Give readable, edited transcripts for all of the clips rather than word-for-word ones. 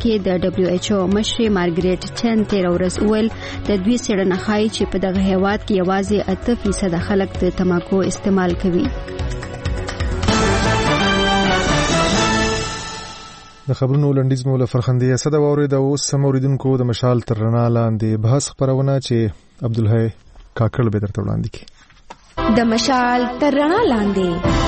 کې د WHO مشر مارګریټ چن 13 ورځ اول د دوی څېړنه ښایي چې په دغه هیواد کې یوازې 8% خلک د تماکو استعمال کوي. د خبرونو لنډیز مولا فرخندې صدا ووري د اوس سموریدونکو د مشال تر رڼا لاندې بحث خبرونه چې عبدالحی کاکړ به درته وړاندې کړي. د مشال تر رڼا لاندې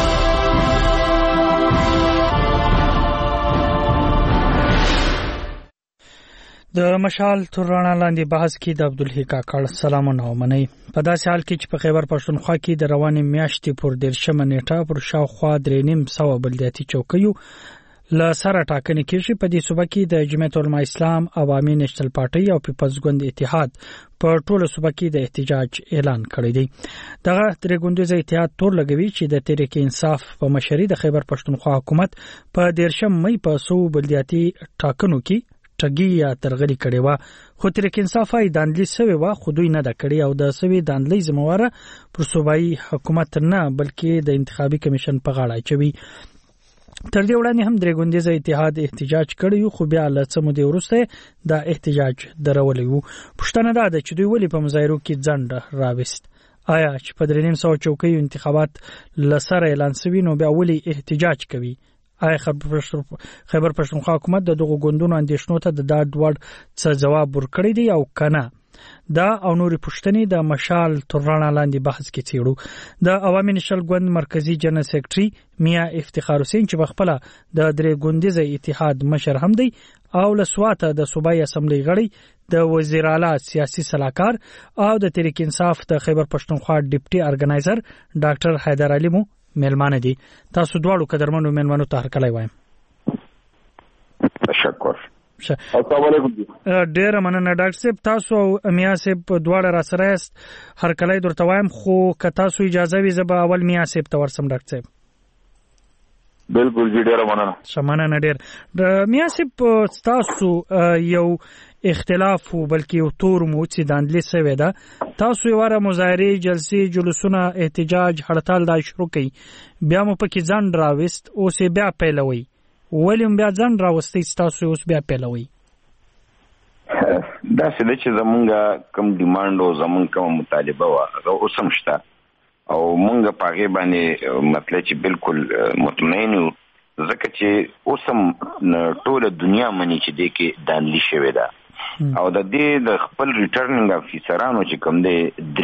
د مشال تر رڼا لاندې بحث کې د عبدالحی کاکړ سلامونه ومنئ. په داسې حال کې چې په خیبر پښتونخوا کې د روانې میاشتې پر 13 نیټه پر شاوخوا 3.5 بلدیاتي چوکیو له سره ټاکنې کېږي. په دې صوبه کې د جمعیت العلماء اسلام، عوامي نیشنل پارټي او پیپلز ګوند اتحاد په ټوله صوبه کې د احتجاج اعلان کړی دی. دغه درې ګوندیز اتحاد تور لګوي چې د تحریک انصاف په مشرۍ د خیبر پښتونخوا حکومت په 13 مې په 100 بلدیاتي ټاکنو کې ټګي یا ترغلي کړې و، خو تحریک انصاف یې داندلي سوي و، خو دوی نه د کړی او د سوي داندلي ذمہواره پر صوبایي حکومت نه بلکې د انتخابي کمیشن په غاړه چوي. تر دې وړاندې هم درې ګوندیز اتحاد احتجاج کړی خو بیا له څه مودې وروسته دا احتجاج درولې وو. پوښتنه دا ده چې دوی ولې په مظاهرو کې ځنډ راوست؟ آیا چې په 3.5 چوکیو انتخابات لسره اعلان شوي نو بیا ولې احتجاج کوي؟ آیا خیبر پښتونخوا حکومت د دغو ګوندونو اندېښنو ته د ډاډ وړ څه جواب ورکړی دی او کنه؟ دا او نورې پوښتنې د مشال تر رڼا لاندې بحث کې څېړو. د عوامي نیشنل ګوند مرکزی جنرال سیکرټري میا افتخار حسین چې بخپل د درې ګوندیز اتحاد مشر هم دی او له سواته د صوبایي اسمبلی غړي، د وزیر اعلی سیاسي صلاحکار او د تحریک انصاف د خیبر پښتونخوا ډیپټي ارګنایزر ډاکټر حیدر علي مو ملمانه دي. تاسو دواړو قدرمنو ملمنو ته هرکلی وایم. تشکر. السلام علیکم. ډیر مننه ډاکټر صاحب، تاسو او میا صاحب دواړه را سره یاست. هرکلی درته وایم، خو که تاسو اجازه وي زه به اول میا صاحب ته ورسم. ډاکټر صاحب بالکل جی، ډیر مننه. شمننه ډیر. میا صاحب تاسو یو اختلاف بلکې یو تور مو چې داندلې سوي ده، تاسو یې واره مظاهره، جلسې، جلوسونه، احتجاج، هړتال دا شروع کړي، بیا مو پکې ځنډ راوست، اوس بیا پیلوي. ولیم بیا ځنډ راوستي تاسو اوس بیا پیلوي؟ دا څه ده چې زمونږ کوم ډیماند او زمونږ کوم مطالبه و هغه اوس هم شته او مونږ په هغې باندې مطلب چې بالکل مطمئن یو، ځکه چې اوس هم ټوله دنیا مني چې دې کې داندلي شوې ده او د دې د خپل ریټرننګ افیسرانو چې کوم دی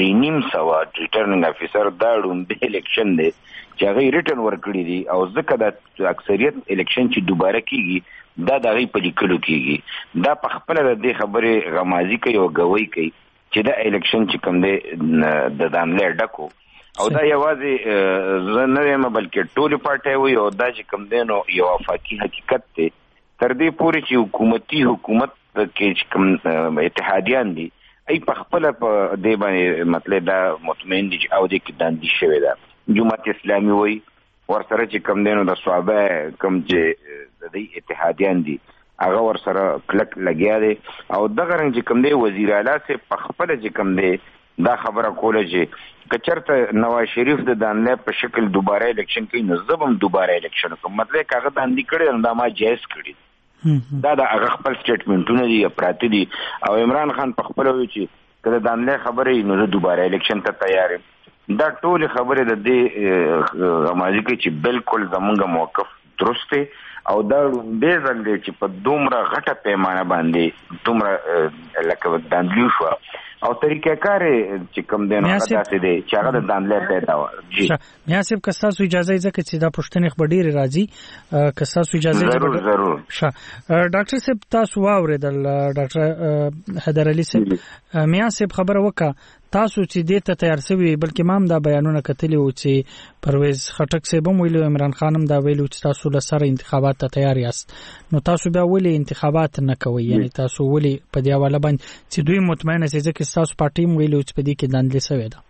3.5 ریټرننګ افیسر دا ړومبی الیکشن دی چې هغه ریټرن ورکړي دي او ځکه د اکثریت الیکشن چې دوباره کیږي دا د هغې په لیکلو کیږي. دا په خپله د دې خبرې غمازي کوي او ګوی کوي چې دا الیکشن چې کوم دی د داندلۍ ډکو او دا یوازې زه نه یم بلکې ټولې پارټۍ وي او دا چې کوم دی نو یو افاقي حقیقت دی. تر دې پورې چې حکومت کې چې کوم اتحادیان دي ای په خپله په دې باندې مطلب دا مطمئن دي چې او دې کې داندلي شوې ده. جماعت اسلامي وایي ورسره چې کوم دی نو د صحابه کوم چې د دې اتحادیان دي هغه ورسره کلک لګیا دی او دغه رنګ چې کوم دی وزیر اعلی صاحب په خپله چې کوم دی دا خبره کوله چې که چېرته نواز شریف د داندلۍ په شکل دوباره الیکشن کوي نو زه به هم دوباره الیکشن وکړم. مطلب که هغه داندلي کړی نو دا ما جایز کړي. دا د هغه خپل سټیټمنټونه دي یا پراته دي او عمران خان په خپله وایي چې که د داندلۍ خبرې نو زه دوباره الیکشن ته تیار یم. دا ټولې خبرې د دې غمازي کوي چې بالکل زمونږ موقف درست دی او دا ړومبی ځل دی چې په دومره غټه پیمانه باندې دومره لکه داندلي شوه او طریقه کار چې کوم دی نو هغه داسې دی چې هغه د داندلۍ پیدا وه. میا صاحب که ستاسو اجازه یې ځکه چې دا پوښتنې خو به ډېرې راځي، که ستاسو اجازه یې ضرور. ډاکټر صاحب تاسو واورېدل ډاکټر حیدر علي صاحب، میا صاحب خبره وکړه تاسو چې دې ته تیار شوي، بلکې ما هم دا بیانونه کتلي وو چې پرویز خټک صاحب هم ویلي، عمران خان هم دا ویلي چې تاسو له سره انتخابات ته تیار یاست، نو تاسو بیا ولې انتخابات نه کوئ؟ یعنې تاسو ولې په دې حواله باندې چې دوی مطمئنه سي ځکه ستاسو پارټي هم ویلي چې په دې کې داندلي سوې ده؟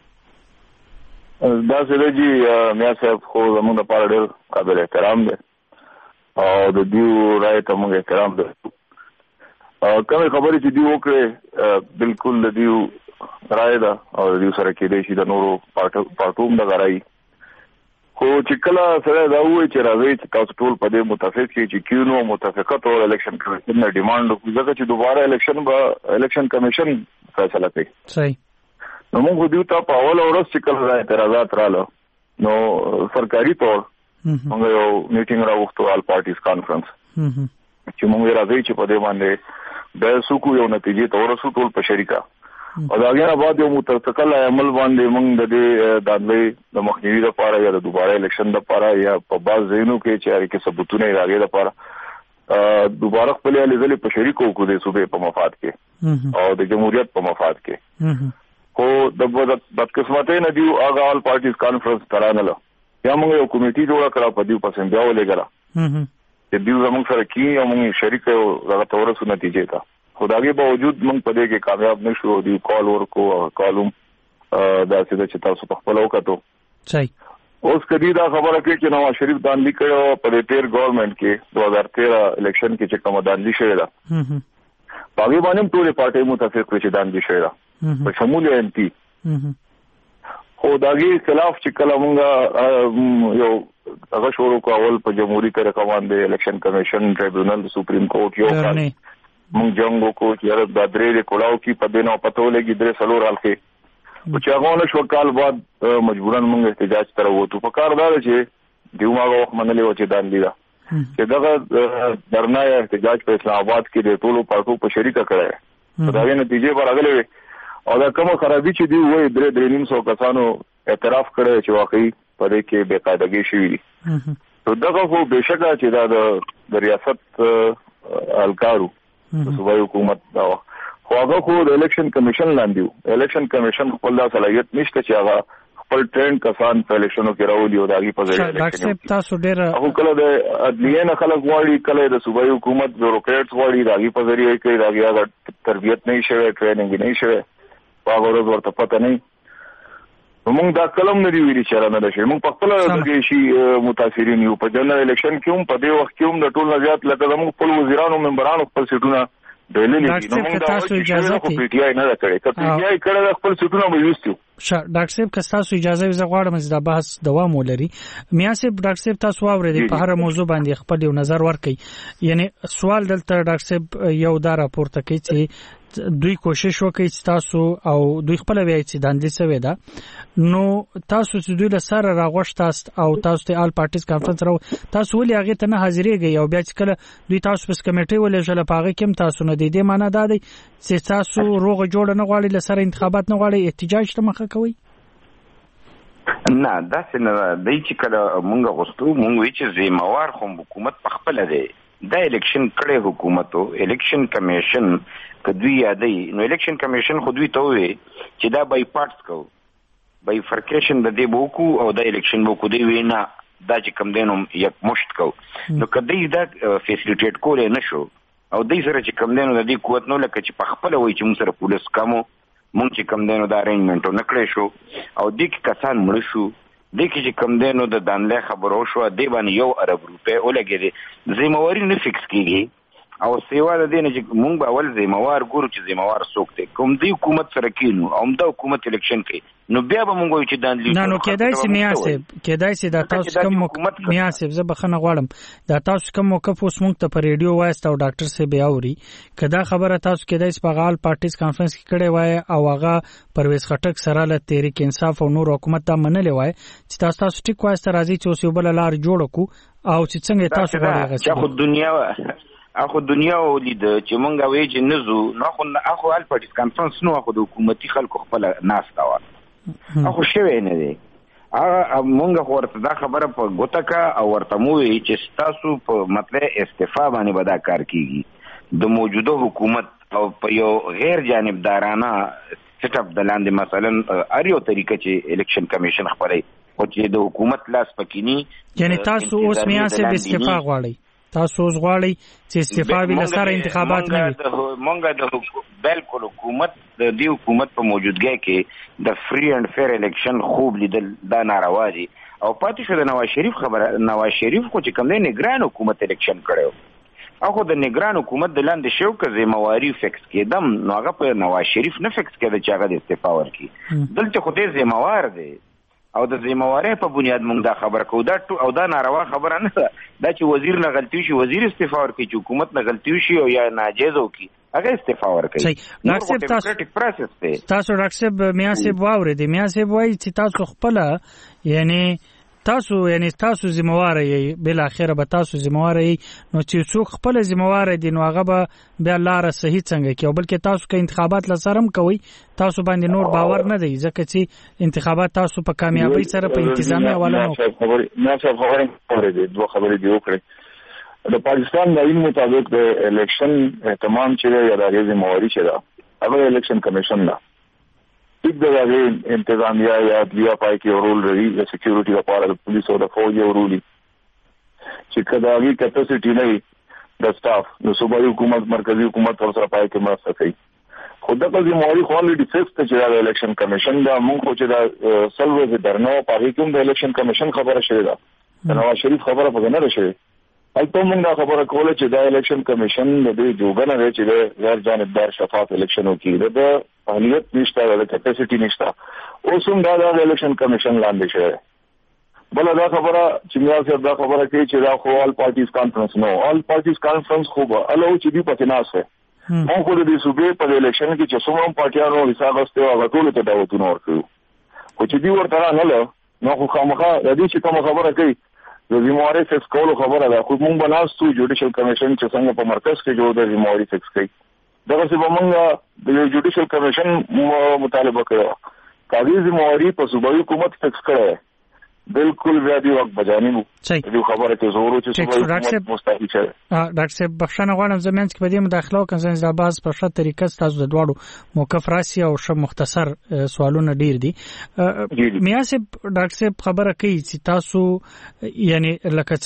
داسې ده جي میا صاحب، خو زموږ لپاره ډېر قابل احترام دی او د دوی رایې ته موږ احترام دی. کومې خبرې چې دوی وکړې بالکل د دوی رایه ده او د دوی سره کېدای شي د نورو پارټو هم دغه رایي، کو چې کله سره دا وایي چې راځي چې تاسو ټول په دې متفق شئ چې کینو موافقت او الیکشن کمیشن نه ډیماند وکړي ځکه چې دوباره الیکشن کمیشن فیصله کوي. صحیح. نو موږ دیو ته په اول ورځ چې کله اعتراضات رااله نو سرکاري تور موږ یو میټینګ راوغوښتو آل پارټیز کانفرنس چې موږ راځي چې په دې باندې د سوکو یو نتیجې ته ورسو ټول په شریکه او دا غیر بعد یو متفقل عمل باندې موږ د دې دادلې د مخنیوي لپاره یا د دوباره الیکشن لپاره یا په باز زینو کې چې اړ کې ثبوتونه راغلي لپاره دوباره خپل لیدلې په شریکو کو د صوبې په مفاد کې او د جمهوریت په مفاد کې خو د بدقسمتۍ نه دیو هغه آل پارټیز کانفرنس ترانله یا موږ یو کمیټي جوړه کړه په دې پسند بیا ولګره چې دیو زموږ سره کی او موږ شریک یو هغه تورسو نتیجې ته خدایي باوجود موږ په دې کې کامیاب نشو دی کال ورکو کالوم دا چې تاسو په خپل وکړو. صحیح. اوس کدی دا خبره کې چې نواز شریف دانلی کړو په تیر ګورنمنت کې 2013 الیکشن کې چې کوم دانلی شوی دا باغی باندې ټول پارټي متفق چې دانلی شوی دا په شمول ایم پی خو داغي خلاف چې کله مونږ یو هغه شروع کول په جمهوریت طریقه باندې الیکشن کمیشن ټریبیونل سپریم کورټ یو کال مونږ جنگو کو چې د درې کولاو کې په دینو پته ولګي درې سلور حلقه او چې هغه نشو کال بعد مجبورن مونږ احتجاج تر وته په کار دا چې دیو ماغه وخت منلې و چې دان لیدا چې دغه درنا احتجاج په اسلام آباد کې د ټولو پارټو په شریکه کړه دا غي نتیجې پر راغلي او دا کوم خرابي چې دی وای درې نیم سو کسانو اعتراف کړی چې واقعي په دې کې بے قاعدګي شوې دي نو دغه خو بهشکه چې دا د ریاست الکارو د صوبایي حکومت دا خو هغه خو د الیکشن کمیشن لاندې الیکشن کمیشن خپل دا صلاحیت نشته چې هغه خپل ټرند کسان په الیکشنو کې راولي او داږي په ځای الیکشن تاسو ډیر هغه کله د عدلیه نه خلک غواړي کله د صوبایي حکومت بیوروکریټس غواړي داږي په ځای کې داږي هغه تربیت نه شوی ټریننګ نه شوی هغه ورځ ورته پته نه موږ دا کلم نه دی ویلي چې را نه شي موږ په خپل دغه شي متاثرین یو په جنرال الیکشن کې هم په دې وخت کې هم د ټول نزيات لکه موږ خپل وزیرانو ممبرانو خپل سیټونه دلې نو موږ دا اجازه خو پی ټی آی نه کړې که پی ټی آی کړه خپل سیټونه مې یوستو ډاکټر صاحب که تاسو اجازه وي زه غواړم چې دا بحث دوام ولري میا صاحب ډاکټر صاحب تاسو واورئ په هر موضوع باندې خپل یو نظر ورکړئ یعنی سوال دلته ډاکټر صاحب یو دا راپورته کوي چې دوی کوشش وکړي چې تاسو او دوی خپل وایي چې داندې سوي دا نو تاسو چې دوی له سره راغوښتاست او تاسو ته آل پارټیز کانفرنس راو تاسو ولې هغه ته نه حاضرېږئ او بیا چې کله دوی تاسو په کمیټې ولېږل په هغه کې تاسو نه دی معنی دا دی چې تاسو روغ جوړ نه غواړئ له سره انتخابات نه غواړئ احتجاج ته مخه کوي نه دا څنګه دی چې کله مونږ غوښتو مونږ وی چې زموار خو حکومت په خپل دی دا الیکشن کړي حکومتو الیکشن کمیشن کدوی یادې نو الیکشن کمیشن خو دوی ته وي چې دا بای پارټس کو بای فرکیشن د دې بوکو او د الیکشن بوکو دی وینا دا چې کم دینو یک مشت کو نو کدی دا فیسیلیټیټ کول نه شو او دې سره چې کم دینو د دې قوت نو لکه چې په خپل وای چې موږ سره پولیس کمو مونږ چې کم دینو دا ارینجمنټ نه کړی شو او دې کې کسان مړ شو دې کې چې کم دینو د دانله خبرو شو دې باندې یو ارب روپے ولګېدي ذمہواری نه فکس کیږي او سیوا د دې نه چې مونږ به اول ذمہوار ګورو چې ذمہوار څوک دی کوم دی حکومت سره کینو او د حکومت الیکشن کوي نو بیا به مونږ چې دانلی نه نو کېدای شي میاسه دا تاسو کوم میاسه زه بخنه غواړم دا تاسو کوم موقف اوس مونږ ته په ریډیو وایست او ډاکټر صاحب اوري کدا خبره تاسو کېدای شي په غال پارټیز کانفرنس کې کړي وای او هغه پرویز خټک سره له تحریک انصاف او نور حکومت ته منلې وای چې تاسو ټیک وایست راځي چې اوس یو بل لار جوړ کو او چې څنګه تاسو غواړئ چې خو دنیا اخو دنیا ولید چې مونږ وایي چې نزو اخو آل پارټیز کانفرنس نو اخو د حکومتي خلکو خپل ناس تا و اخو شوی نه دی مونږ خو ورته دا خبره په ګوتکا او ورته مو وی چې تاسو په مطلب استعفا باندې بدا کار کیږي د موجوده حکومت او په یو غیر جانبدارانه سیټ اپ د لاندې مثلا اریو طریقه چې الیکشن کمیشن خبري او چې د حکومت لاس پکینی یعنی تاسو اوس میاسه استعفا غواړئ تاسو اوس غواړئ چې استعفا ویل سره انتخابات نه وي مونږ د بالکل حکومت د دې حکومت په موجودګۍ کې د فری اینڈ فیر الیکشن خوب لیدل دا ناروا دي او پاتې شو د نواز شریف خبره نواز شریف خو چې کوم نه نگران حکومت الیکشن کړو اخو د نگران حکومت د لاندې شو که ذمہواری فکس کېدم نو هغه په نواز شریف نه فکس کېده چې هغه د استعفا ورکړي دلته خو دې ذمہوار دی او د ذمہواری په بنیاد موږ دا خبره کوو. دا او دا ناروا خبره نه ده دا چې وزیر نه غلطي شي وزیر استعفا ورکړي، چې حکومت نه غلطي شي او یا ناجیز وکړي هغه استعفا ورکړي. تاسو ډاکټر صاحب میاں صاحب واورېدئ، میاں صاحب وایي چې تاسو خپله تاسو ذمہوار یې، بل اخره به تاسو ذمہوار یې، نو چې څوک خپل ذمہوار دي نو هغه به بیا لار صحیح څنګه کوي، بلکې تاسو که انتخابات لسرم کوي تاسو باندې نور باور نه دی ځکه چې انتخابات تاسو په کامیابی سره په انتظامی حواله نو نه څه خبره دي. دوه خبرې دی وکړي. د پاکستان د آئین مطابق د الیکشن اهتمام چې یا د ذمہواری چې دا هغه الیکشن کمیشن دا یک دغه انتظامیه یا عدلیه پای کې رول لري، د سکیورټي لپاره د پولیسو د فوج رول چې کداوی کپاسټی نه د سټاف د صوبایي حکومت مرکزی حکومت سره پای کې مرسته کوي. خود د ذمہواری خو لري فکس ته چې د الیکشن کمیشن دا مونږ خو چې دا سلوه درنو پای کوم د الیکشن کمیشن خبره شوه دا نواز شریف خبره په نه راشي. البته موږ دا خبره کوله چې دا الیکشن کمیشن د دې جوګنه دی چې د غیر جانبدار شفاف الیکشن وکړي، د اهلیت نشته، د کپاسټی نشته. اوس هم دا الیکشن کمیشن لاندې شوی. بل دا خبره چې میاں صاحب دا خبره کوي چې دا خو آل پارټیز کانفرنس نو آل پارټیز کانفرنس خو به الو چې دی پکې ناس وي. موږ خو د دې صوبې په الیکشن کې چې څومره پارټیانو حساب واستو هغه ټول ته دعوتونه ورکړو، خو چې دی ورته نه له نو خو خامخا د دې چې کوم خبره کوي د ذمہواری فکس کولو خبره ده. خو موږ بناستو جوډیشل کمیشن چې څنګه په مرکز کې جوړ د ذمہواری فکس کوي دغه څه موږ د جوډیشل کمیشن مطالبه کړو. کاغذ ذمہواری په صوبایي حکومت فکس کړی بالکل بیا دی وخت بجانی مو دې خبره ته زورو چې صوبایي حکومت مستحق شي. ډاکټر صاحب بخښنه غواړم زمونږ کې په دې مداخله وکړم چې دا باز په شته طریقه تاسو د دواړو موقف راسي او ش مختصر سوالونه ډیر دي. میاں صاحب ډاکټر صاحب خبره کوي چې تاسو یعنی لکه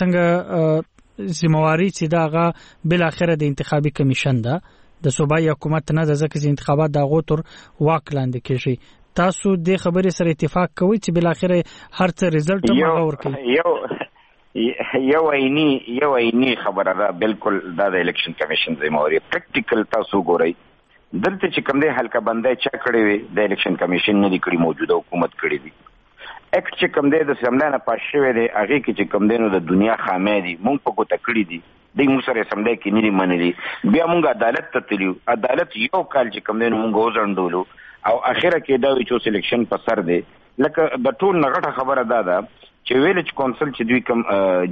څنګه ذمہواری چې داغه بل اخره د انتخابي کمیشن ده د صوبایي حکومت نه د ځکه چې انتخابات د غوتر واک لاندې کیږي، تاسو د خبرې سره اتفاق کوئ چې بل اخره هر څه ریزلټ هم ورکړي؟ یو عیني خبره ده بالکل دا د الیکشن کمیشن ذمہواری پریکټیکل تاسو ګورئ. دلته چې کوم دی حلقه بندۍ چا کړی وي د الیکشن کمیشن نه دی کړی، موجوده حکومت کړی دی. اکټ چې کوم دی د سملا نه پاس شوی دی هغه کې چې کوم دی نو د دنیا خامې دي مونږ په کوته کړی دي د موږ سره سملا کې نه منلي. بیا مونږ عدالت ته تلو، عدالت یو کال چې کوم دی نو مونږ وزندولو او اخره کې دا وی چې سلیکشن په سر دی. لکه د ټول نغټه خبره ده چې ویلج کونسل چې دوی کوم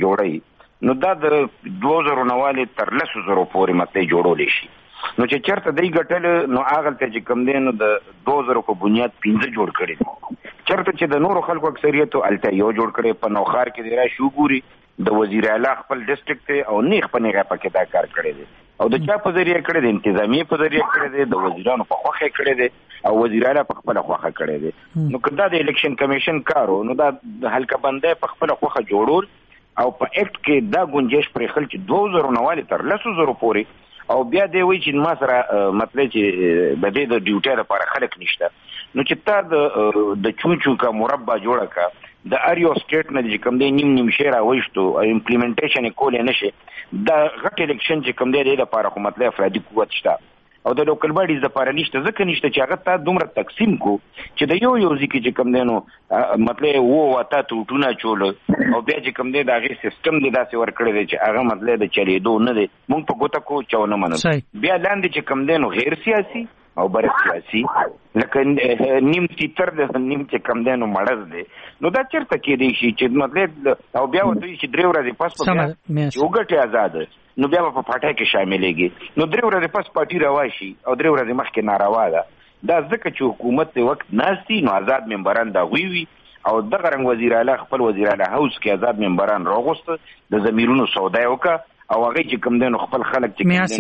جوړي نو دا د 2000 نواله تر 100 پورې مته جوړول شي. نو چې چرته دی ګټل نو هغه ته چې کم دین د 2000 په بنیاد 15 جوړ کړي، چرته چې د نورو خلکو اکثریت الته یو جوړ کړي. په نوخار کې دی را شو ګوري د وزیر اعلی خپل ډیسټریکټ او نیخ په نیغه پکې دا کار کړی دی او د چا په ذریعہ کړی دی، انتظامی په ذریعہ کړی دی، د وزیرانو په خوخه کړی دی او وزیر اعلی په خپل خوخه کړی دی. نو کدا د الیکشن کمیشن کارو نو دا حلقه بندې په خپل خوخه جوړول او په اکټ کې دا گنجائش پر خل چې 2000 نواله تر 100 پورې او بیا دی وی چې ما سره مطلب چې د دې د ډیوټي لپاره خلک نشته. نو چې تا د چوچو کا مربع جوړه کا د اریو سټیټ نه چې کوم دی نیم شهر وښتو امپلیمنټیشن کول نه شي دا غټ الیکشن چې کوم دی د لپاره خو مطلب افرادي قوت شته او د لوکل باډیز لپاره نشته، ځکه نشته چې هغه تا دومره تقسیم کو چې د یو ځکه چې کوم دی نو مطلب وتا ټوټونه چول او بیا چې کوم دی دا غي سیستم دی داسې ور کړی دی چې هغه مطلب د چلیدو نه دی. مونږ په ګوته کو چاونه منو بیا لاندې چې کوم دی نو غیر سیاسي او بر سیاسي لکه نیم تیتر د نیم چې کم دی نو مړز دی. نو دا چرته کې دی شي چې مطلب او بیا وته چې درې ورځې پس په یو ګټه آزاد نو بیا په پټه کې شاملېږي. نو درې ورځې پس پارټي رواشي او درې ورځې مخکې ناروا ده. دا ځکه چې حکومت ته وخت ناشتي نو آزاد ممبران دا وی او دغه رنګ وزیر اعلی خپل وزیر اعلی هاوس کې آزاد ممبران راغوست د ضمیرونو سودا وکړه او هغه چې کوم دنو خپل خلک چې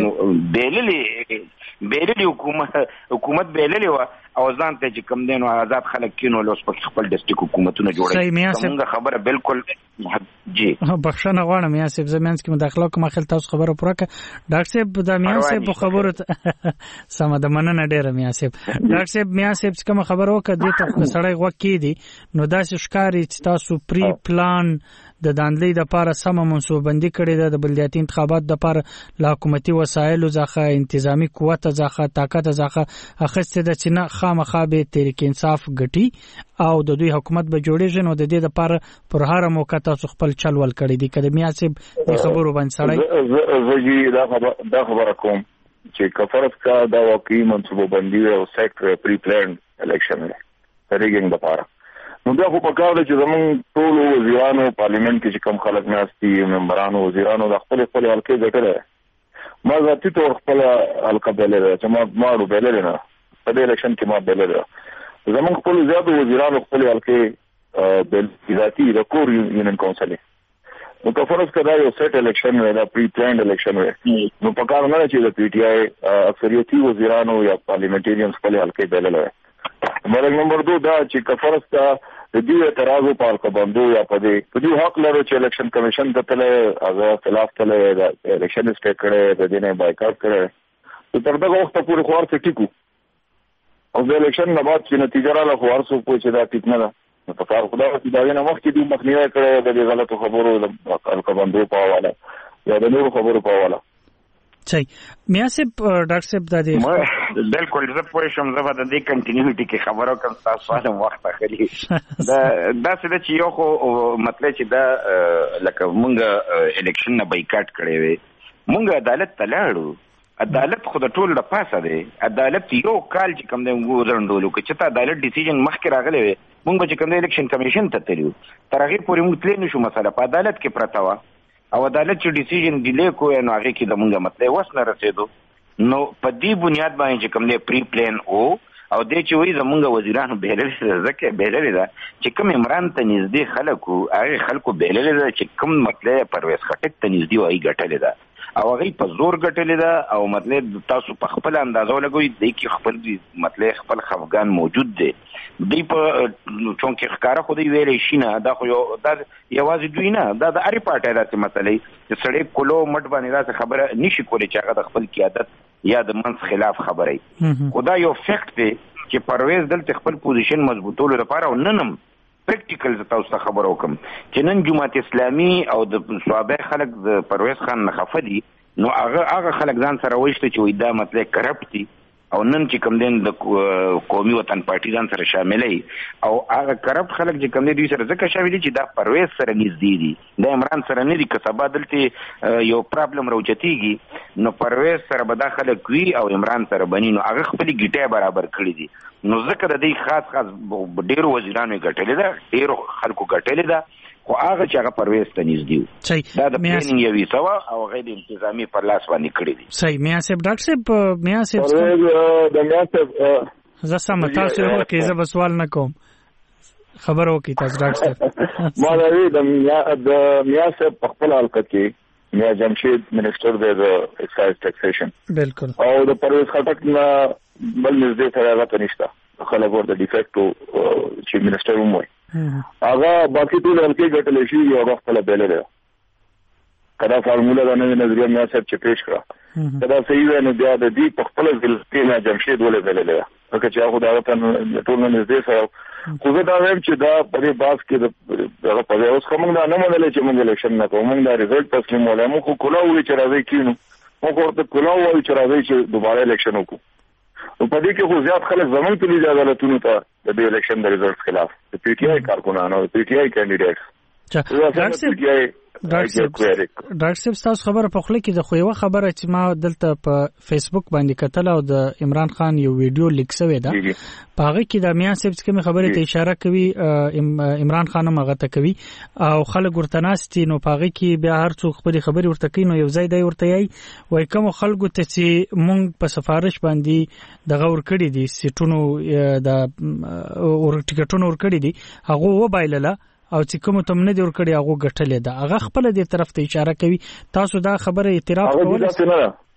کوم بیللی حکومت بیللی و او ځان ته چې کوم دنو آزاد خلک کینو لوس په خپل ډیسټریکټ حکومتونه جوړي. څنګه خبره بالکل جی بخښنه غواړم میاں صاحب زمینس کې مداخله کوم خل تاسو خبره پوره ک ډاکټر صاحب د میاں صاحب خبره سم د مننه ډیره میاں صاحب. ډاکټر صاحب میاں صاحب کوم خبره وکړه د ته سړی غوږ کې دي نو داسې ښکاری چې تاسو پری پلان د دانلې د لپاره سم منصوبندي کړې ده د بلدیاتي انتخابات د لپاره له حکومتي وسایلو ځخه انتظامی قوت ځخه طاقت ځخه اخسته د چې نه خامخا به تحریک انصاف ګټي او د دوی حکومت به جوړیږي نو د دې لپاره پر هر موقع تاسو خپل چلول کړی دي کله میاسب د خبرو باندې سړی دا خبره کوم چې کفرت کا دا واقعي منصوبه بندي او سیکټر پری پلان الیکشن دی ریګینګ لپاره نو دا خو په کار دی چې زمون ټول وزیرانو پارلیمنت کې چې کم خلک ناشتي ممبرانو وزیرانو د خپل حلقې ګټل ما ذاتي تور خپل حلقه بلل چې ما بلل نه په دې الیکشن کې ما بلل زمون خپل زیاتو وزیرانو خپل حلقې بل ذاتي د کور یونین کونسل نو کفرس کدا یو سیټ الیکشن وی دا پری پلانډ الیکشن وی نو په کار نه چې د پی ټی آی اکثریتي وزیرانو یا پارلیمنټریانز خپل حلقې بلل مرګ نمبر 2 دا چې کفرس کا د دې اعتراض په حق باندې یا په دې حق لرو چې الیکشن کمیشن ته تل هغه خلاف تل الیکشن سټیک کړي د دې نه بایکاټ کړي تر دغه وخت پورې خور څه ټیکو او د الیکشن نه بعد چې نتیجه رااله خو ورسو په چې دا ټیک نه نو په کار خدای چې دا نه وخت دې مخنیوي کړي د غلطو خبرو د الکبندو په حواله یا د نورو خبرو په حواله صحیح میاسب ډاکټر صاحب د دې بالکل زه پوه شم زه به د دې کنټینیوټي کې خبرو کوم تاسو هم وخت اخلي دا څه چې یو خو مطلب چې دا لکه مونږ الیکشن نه بایکاټ کړی وي مونږ عدالت ته لاړو عدالت خو د ټول لپاسه دی عدالت یو کال چې کوم دی وزرندولو چې ته عدالت ډیسیژن مخکې راغلی وي مونږ به چې کوم دی الیکشن کمیشن ته تلو تر هغې پورې مونږ تللی نشو مسله په عدالت کې پرته وه او عدالت چې ډیسیژن ډیلی کوی نو هغې کې د مونږ مطلب وس نه رسېدو نو په دې بنیاد باندې چې کوم دی پری پلان او دې چې وایي زمونږ وزیرانو بهللې ده ځکه بهللې ده چې کوم عمران ته نږدې خلک وو هغې خلکو بهللې ده چې کوم مطلب پرویز خټک ته نږدې وو هغې ګټلې ده او هغې په زور ګټلې ده او مطلب تاسو په خپل اندازه ولګوئ دی کې خپل مطلب خپل خفګان موجود دی دوی په چونکې ښکاره خو دوی ویلی شي نه دا خو دا یوازې دوی نه دا د هرې پارټۍ داسې مسلې چې سړی کلو مټ باندې داسې خبره نشي کولی چې هغه د خپل قیادت یا د منځ خلاف خبره خو دا یو فیکټ دی چې پرویز دلته خپل پوزیشن مضبوطولو لپاره او نن هم پریکټیکل زه تاسو ته خبر وکم چې نن جماعت اسلامي او د صحابه خلک د پرویز خان نه خفه دي نو هغه خلک ځان سره وایي چې وایي دا مطلب کرپټ دي او نن چې کوم دین د قومي وطن پارټي ځان سره شاملې او هغه کرپټ خلک چې کوم دي سره ځکه شامل دي چې دا پرویز سره نږدې دي د عمران سره نه دي که سبا دلته یو پرابلم راوچتېږي نو پرویز سره به دا خلک وي او عمران سره بني نو هغه خپلې ګټې برابر کړي دي نو ځکه د دې خاص ډېرو وزیرانو یې ګټلې ده ډېرو خلکو ګټلې ده خو هغه چې هغه پرویز ته نږدې دا د پلانینګ یوې سوا او غیر انتظامي پر لاس باندې کړی دي صحیح میاسب ډاکټر صاحب میاسب د میاسب زه سم تاسو یو کې زه سوال نه کوم خبر وکي تاسو ډاکټر صاحب ما د میاسب په خپل حلقه کې میا جمشید منسٹر د ایکسایز ټیکسیشن بالکل او د پرویز خټک نه بل نږدې سره راته نشته خلک ورته ډیفیکټو چې منسٹر هم وایي هغه باقي ټول حلقې ګټلی شي یو هغه خپله بیله ده که دا فارموله د نوې نظریه میا صاحب چې پیش کړه که دا صحیح وی نو بیا د دې په خپله ضلع میا جمشید ولې بیللی ده ځکه چې هغه د هغه ته ټول نه نږدې سره خو زه دا وایم چې دا په دې بحث کې دغه په ځای اوس خو موږ دا نه منلی چې موږ الیکشن نه کوو موږ دا رزلټ تسلیمولی موږ خو کلا ووایو چې راځئ کینو موږ ورته کلا ووایو چې راځئ چې دوباره الیکشن وکړو نو په دې کې خو زیات خلک زمونږ کلي د عدالتونو ته د دې الیکشن د ریزلټ خلاف د پی ټی آی کارکونان او پی ټی آی کینډیډیټس ډاکټر صاحب تاسو خبره په خله کې د خو یو خبره چې ما دلته په فیسبوک باندې کتل او د عمران خان یو ویډیو لیک شوی دا په هغه کې د میا صاحب څخه خبره ته اشاره کوي عمران خان هم هغه ته کوي او خلک ورته ناستي نو په هغه کې بیا هر څوک خپل خبري ورته کوي نو یو ځای دی ورته یي وای کوم خلکو ته چې مونږ په سفارش باندې دغه ور کړی دي سیټونو د اور ټیکټونو ور کړی دي هغه و بایلله او چې کوم ته نه دی ور کړی هغه غټلې ده هغه خپل دې طرف ته اشاره کوي تاسو دا خبره اعتراف کول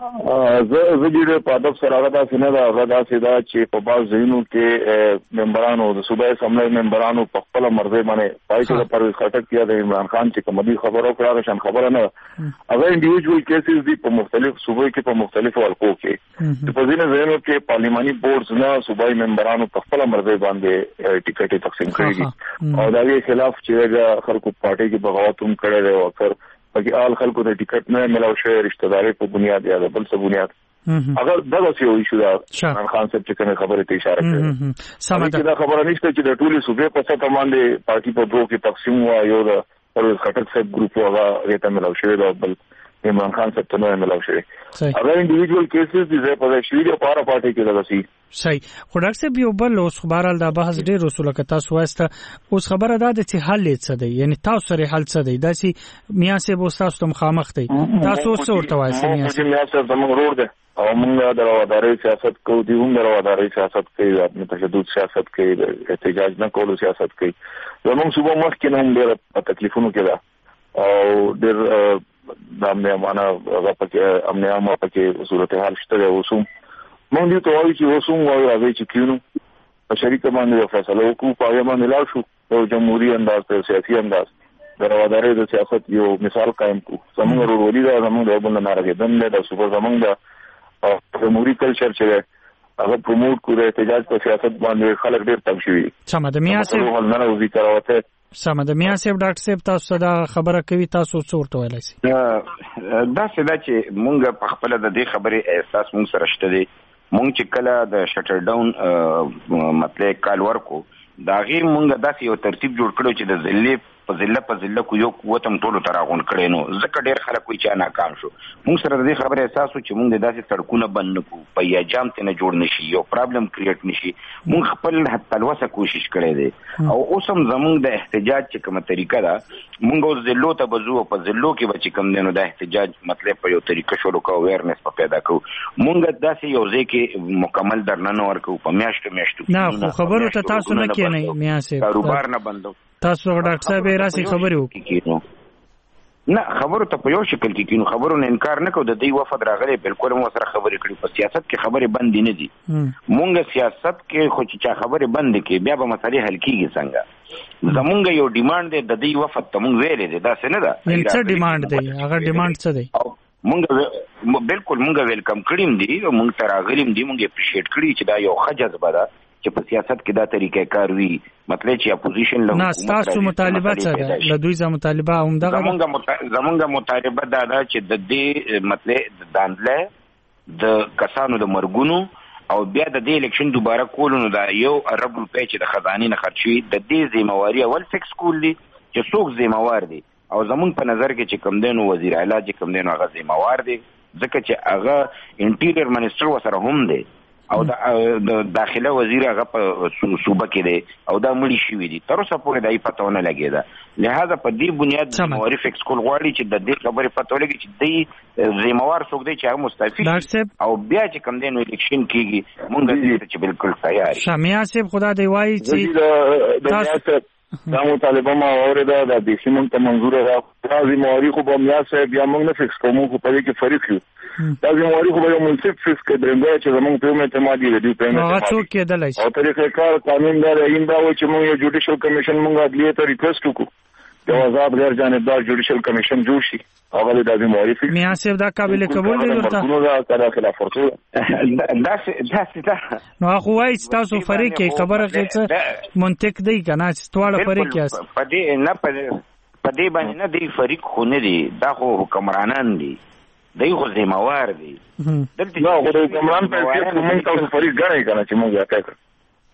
زه دې په ادب سره هغه داسې نه ده، هغه داسې ده چې په بعض ځایونو کې ممبرانو د صوبایي اسمبلی ممبرانو په خپله مرضۍ باندې پای کې د پرویز خټک یا د عمران خان چې کومه خبره وکړه هغه شان خبره نه ده. هغه انډیویجوال کیسز دي په مختلف صوبو کې په مختلفو حلقو کې چې په ځینو ځایونو کې پارلیماني بورډز نه صوبایي ممبرانو په خپله مرضۍ باندې ټیکټې تقسیم کړي دي او د هغې خلاف چې خلکو په پارټۍ کې بغاوت هم کړی دی او اکثر پکې آل خلکو د ټیکټ نه ملاو شوی رشتہ داري په بنیاد یا د بل څه بنیاد اگر دغه یو ایشو دا عمران خان صاحب چې کومه خبره ته اشاره کړې سمه دا خبره نشته چې د ټولي صوبې په سطح باندې پارټي په دوه کې تقسیم و یو د پرویز خټک صاحب ګروپ هغه ریته ملاو شوی دا بل عمران خان صاحب ته نه ملاو شوی هغه انډیویډوال کیسز دي چې په شوی د پاره پارټي کې دغه سي صحیح. خو ډاکټر صاحب یو بل اوس خبرال دا بحث ډیر رسول کتا سواسته اوس خبره ده چې حل څه دی، یعنی تاسو سره حل څه دی داسي میا سه بو تاسو ته مخامخ دی تاسو څه ورته وایي؟ میا سه زموږ روډ ده او موږ د رواداري سیاست کوو، دی هم د رواداري سیاست کوي، د تشدد سیاست کوي، د احتجاج نه کولو سیاست کوي. زموږ صوبه مخکې هم ډېر په تکلیفونو کې ده او ډېر د امنیه معنا هغه پکې امنیه ما پکې صورتحال شته دی. اوسم موږ دې ته وایو چې اوسم وایو هغه چې کینو په شریک باندې فیصله وکړو په هغه باندې لاړ شو او جمهوریت انداز ته سیاسي انداز د رواداري د سیاست یو مثال قائم کو. زموږ ورولي دا زموږ د بل نه راګدل د صوبه زموږ د جمهوریت کلچر چې هغه پروموټ کوي احتجاج په سیاست باندې خلک ډېر تنګ شوي. سمه د میا سه ولنه وزي کراوته سمه د میا سه ډاکټر صاحب تاسو دا خبره کوي تاسو څورته ویلای شي؟ دا څه دا چې مونږ په خپل د دې خبرې احساس مونږ سره شته دي. مونږ چې کله د شټر ډاون مطلب کال ورکو دا غیر مونږ داسې یو ترتیب جوړ کړو چې د ضلع په ضلع کو یو قوتم ټولو تراغون کړي نو ځکه ډېر خلک وي چې ناکام شو. مونږ سره د دې خبرې احساس چې مونږ د داسې سړکونه بند نکو په یا جام ته نه جوړ نشي یو پرابلم کریټ نشي. مونږ خپل حتی الوسه کوشش کړی دی او اوس هم زمونږ د احتجاج چې کومه طریقه ده مونږ اوس ضلعو ته بزو او په ضلعو کې به چې کوم دی نو د احتجاج مطلب په یو طریقه شروع کوو اویرنس په پیدا کوو. مونږ داسې یو ځای کې مکمل درننه ورکو په میاشتو نه خبرو ته تاسو نه کېنئ میا سه کاروبار نه بندو تاسو ډاکټر صاحب راسي خبرې وکړو نه خبرو ته په یو شکل کې کینو خبرو نه انکار نه کوو. د دې وفد راغلي بالکل مو سره خبرې کړې په سیاست کې خبرې بند نه دي. مونږ سیاست کې خو چې خبرې بند کې بیا به مسالې حل کیږي څنګه زمونږ یو ډیماند دی د دې وفد ته مونږ ویلې ده دا څه نه ده. څه ډیماند دی هغه ډیماند څه دی؟ مونږ بالکل مونږ ویلکم کړیم دي مونږ ته راغلیم دي مونږ اپریشیټ کړی چې دا یو خجزبه ده چې په سیاست کې دا طریقې کار وی مطلب چې اپوزیشن له نه تاسو مطالبه څه ده له دوی ځا مطالبه هم دغه زمونږ مطالبه دا ده چې د دې مطلب د داندله د کسانو د مرګونو او بیا د دې الیکشن دوباره کولو نو دا یو ارب روپۍ چې د خزانه نه خرچوي د دې ذمہواری اول فکس کول دي چې څوک ذمہوار دي او زمون په نظر کې چې کوم دینو وزیر اعلی چې کوم دینو هغه ذمہوار دي ځکه چې هغه انټیریور منسٹر وسره هم دي او د داخله وزیر هغه په صوبه کې دی او دا مړی شوی دی تر اوسه پورې دای پته ونه لګیدا. لہذا په دې بنیاد ذمہواری فکس کول غواړي چې د دې خبرې پته ولګي چې دی ذمہوار څوک دی چې هغه مستعفی او بیا چې کوم دینو الیکشن کیږي مونږ دې چې بالکل تیار یو. شامیا صاحب خدا دی وایي چې تاسو دا مطالبه ما اوریدا د دې سیمون ته منظور راځي موري خو به میا سه بیا موږ نه فکس کوو خو په دې کې فرق یو دا موري خو به منصف فکس کړي درنګ چې زموږ په اعتمادي دی په هغه څوک کېدل شي او طریقې کار قانون دار ایندا و چې موږ یو جوډیشل کمیشن موږ عدلیه ته ریکوست وکړو د آزاد غیر جانبدار جوډیشل کمیشن جوړ شي هغه د موري فکس میا سه دا قابل قبول دی ورته دا خلاف ورته دا نو خو وایي تاسو فرق کې خبره کې منطق دی کنه چې تواړه فرق یاست په دې نه په دې باندې نه دی فرق خو نه دی دا خو حکمرانان دي دای خو ذمہوار دي دلته نو خو د حکمران په څیر موږ تاسو فرق غواړي کنه چې موږ یاته کړو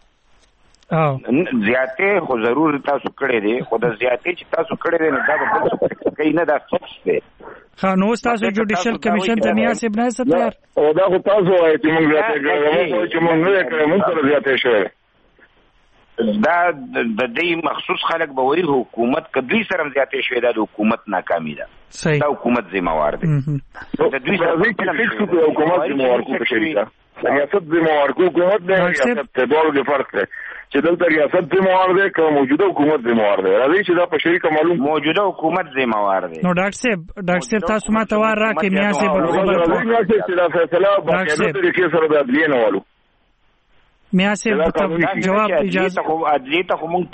زیاتې خو ضرور تاسو کړی دی خو د زیاتې چې تاسو کړی دی نو دا به کوي نه دا فکس دی. خا نو تاسو جوډیشل کمیشن ته میا سیب نه ستار او دا خو تاسو وایي چې موږ زیاتې کړو چې موږ نه کړو موږ سره زیاتې شوی دا د دې مخصوص خلک به وایي حکومت کدی سره زیاتې شوی دا د حکومت ناکامي ده دا حکومت ذمہوار دی د دوی سره حکومت ذمہوار کو شریکا ریاست ذمہوار کو حکومت نه ریاست ته ډول فرق دی چې دلته ریاست ذمہوار دی که موجوده حکومت ذمہوار دی راځي چې دا په شریکه معلوم موجوده حکومت ذمہوار دی نو ډاکټر صاحب تاسو ما ته وار راکې میا سي په خبره چې دا فیصله په طریقې سره د عدلیه نه والو میا سي جواب اجازه خو عدلیه ته موږ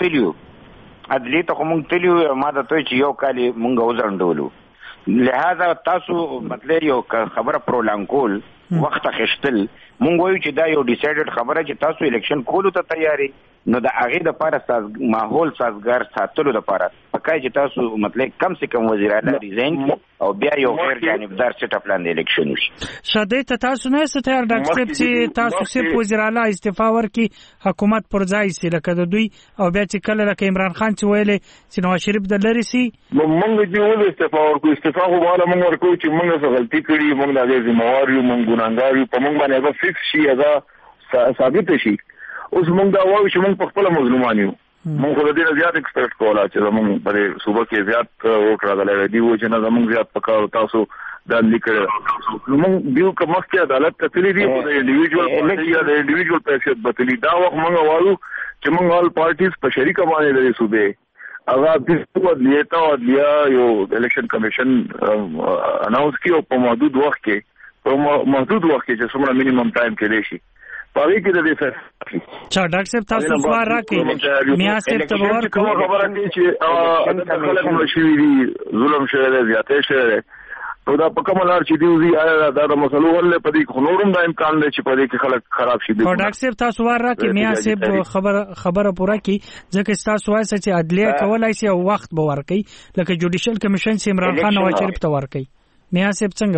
تلیو ما ته چې یو کال موږ وزندولو لہذا تاسو مطلب یو خبره پرولانکول وخت خشتل مونږ وایو چې دا یو ډیسایډډ خبره چې تاسو الیکشن کولو ته تیاری نو د هغه د لپاره ماحول سازگار ساتلو لپاره پکای چې تاسو مطلب کم سے کم وزیر اعلی ریزاین او بیا یو غیر جانبدار سیټ اپ لاندې الیکشن وشي شاده ته تاسو نه ستاره ډاکټر صاحب چې تاسو صرف وزیر اعلی استعفا ورکي حکومت پر ځای سي لکه د دوی او بیا چې کله لکه عمران خان چې ویلې چې نواز شریف د لری سي مونږ دې ول استعفا ورکو استعفا خو والا مونږ ورکو چې مونږ څه غلطي کړې مونږ د ذمہوار یو مونږ ګناګار یو په مونږ باندې هغه فکس شي هغه ثابت شي اوس مونږ دا وایو چې مونږ په خپل مظلومان یو مونږ خو دې زیات ایکسپیکټ کولا چې مونږ په صوبه کې زیات ووټ راغلی دی و چې نه زمونږ زیات پکاو تاسو دا لیکل نو مونږ دیو که مخکې عدالت ته تللی دی د انډیویډوال یا د انډیویډوال پیسې بتلی دا وخت مونږ وایو چې مونږ آل پارټیز په شریکه باندې د صوبې هغه د عدلیه یو الیکشن کمیشن اناونس کی او په محدود وخت کې چې څومره مینیمم ټایم کې دی شي پاره کې د دې چا ډاکټر صاحب تاسو سوال راکې میا صاحب ته ور کوم خبره دي چې خلک مشوي دي ظلم شوی دی زیاتې شوی دی نو دا په کومه لار چې دی آیا دا د مسلو ولې په دې خنورم دا امکان دی چې په دې کې خلک خراب شي ډاکټر صاحب تاسو ور راکې میا صاحب خبره پوره کی ځکه تاسو وایي چې عدلیه کولای شي او وخت به ورکي لکه جوډیشل کمیشن چې عمران خان نواز شریف ته ورکي میا صاحب څنګه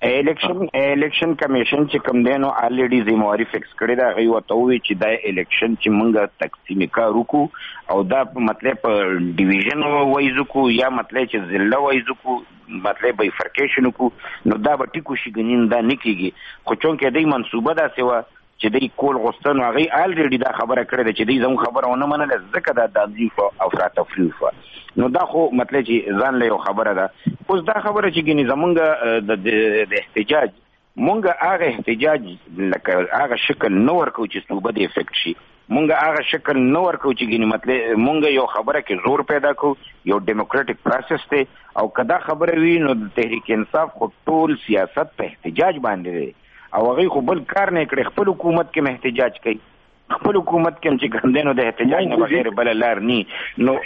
بشي الیکشن کمیشن چې کوم دینو الریډي ذمہواری فکس کړی دا غي وته وی چې دا الیکشن چې مونږه تقسیم کارو کو او دا مطلب ډیویژن وایز کو یا مطلب چې ضلع وایز کو مطلب بایفرکیشن کو نو دا به ټیکو شي غنین دا نکیږي خو چون کې دای منصوبه دا سیوا چې دای کول غوستن هغه الریډي دا خبره کړې ده چې دای زمو خبره ونه منل ځکه دا د ضعیف او افراط نو دا خو مطلب چې ځان له خبره ده اوس دا خبره چې ګنې زمونږ د احتجاج مونږ هغه احتجاج لکه هغه شکل نو ورکو چې صوبه د افیکټ شي مونږ هغه شکل نو ورکو چې ګنې مطلب مونږ یو خبره کې زور پیدا کو یو ډیموکراټک پروسس ته او کدا خبره وی نو د تحریک انصاف خو ټول سیاست په احتجاج باندې دی او هغه خو بل کار نه کړی خپل حکومت کې احتجاج کوي خپل حکومت کې چې ګندنو د احتجاج نه بغیر بل لار ني نو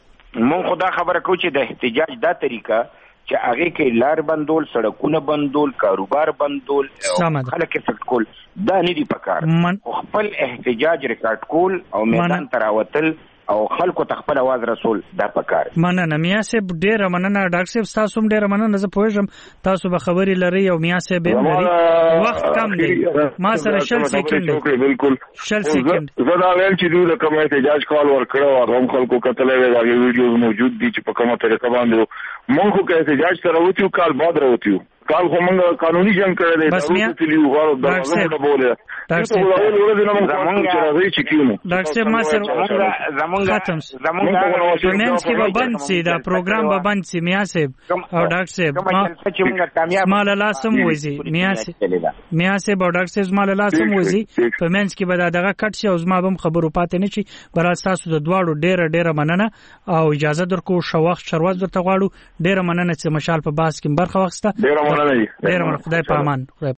مون خدا خبره کو چې د احتجاج دا طریقہ چې هغه کې لار بندول سړکونه بندول کاروبار بندول خلک افیکټ کول دا نه دی پکار خپل احتجاج ریکارډ کول او میدان تراوتل او خلکو تخپل आवाज رسول دا پکار مننه میا صاحب ډیر مننه ډاکټر صاحب تاسو هم ډیر مننه زه پوهیږم تاسو به خبري لري او میا صاحب هم لري وخت کم دی ما سره شل سکند بالکل شل سکند زه دا ویل چې دوی کوم احتجاج کول ورکړو او هم خلکو کتلې دا ویډیوز موجود دي چې په کومه طریقه باندې مونږ خو کې احتجاج سره وتیو کال بعد راوتیو کال خو مونږ قانوني جنگ کړی دی بس میا ډاکټر صاحب ما سره زمونږ کې به بند سي دا پروګرام به بند سي میا صاحب او ډاکټر صاحب مال لاسم وځي میا صاحب او ډاکټر صاحب مال لاسم وځي په منځ کې به دغه کټ شي او زما به خبرو پاتې نه شي برال تاسو د دواړو ډیره مننه او اجازه درکو شو وخت شروع درته غواړو ډیره مننه چې مشال په باس کې برخه واخسته ډیره مننه خدای په امان